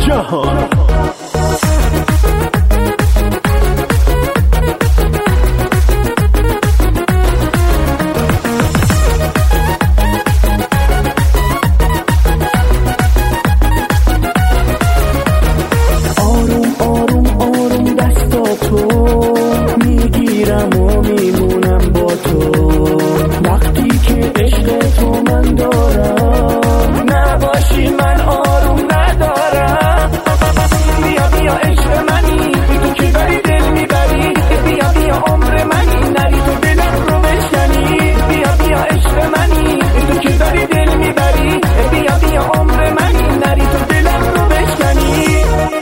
جهان. آروم آروم آروم دستاتو میگیرم و میمونم با تو، وقتی که عشق تو من دارم نباشی من آروم ندارم. بیا بیا عشق منی تو که داری دل میبری، بیا بیا عمر منی نری تو دلم رو بشکنی. بیا بیا عشق منی تو که داری دل میبری، بیا بیا عمر منی نری تو دلم رو بشکنی.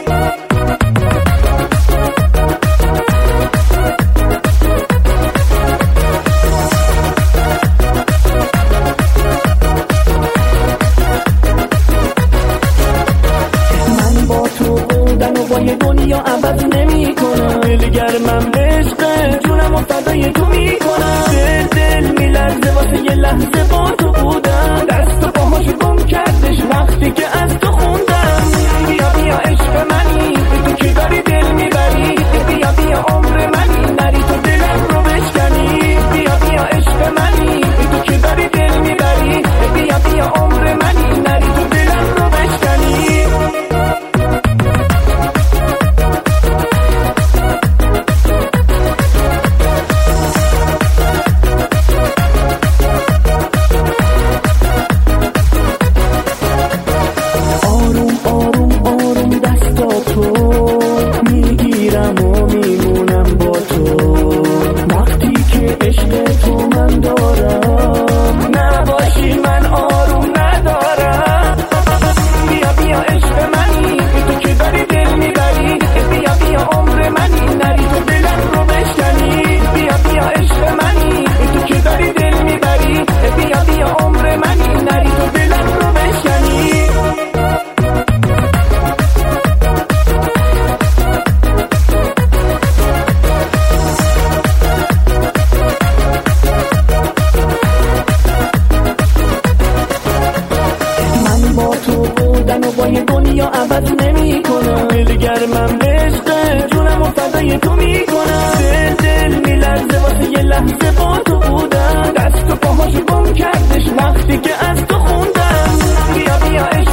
با یه دنیا عوض نمی کنم، دلگرمم عشق جونم و فدای تو می کنم. دل میلرزه واسه یه لحظه با تو بودم، دست و پاهاشو گم کردش وقتی که از تو خوندم. بیا بیا عشق منی تو که داری دل میبری، بیا بیا عمر منی نری تو دلم رو بشکنی. بیا بیا عشق منی تو که داری دل میبری، بیا بیا عمر منی نری تو دلم رو بشکنی. میگیرم و میمونم با تو، وقتی که عشق تو من دارم نباشی من آروم ندارم. بیا بیا عشق منی تو که داری دل میبری، بیا بیا عمر منی نری تو دلم رو بشکنی. بیا بیا عشق منی تو که داری دل میبری، بیا بیا عمر منی نری تو دلم رو بشکنی. و با یه دنیا عوض نمی کنم، دلگرمم عشق جونم و فدای تو می کنم. دل میلرزه واسه یه لحظه با تو بودم، دست و پاهاشو گم کردش وقتی که از تو خوندم. بیا بیا عشق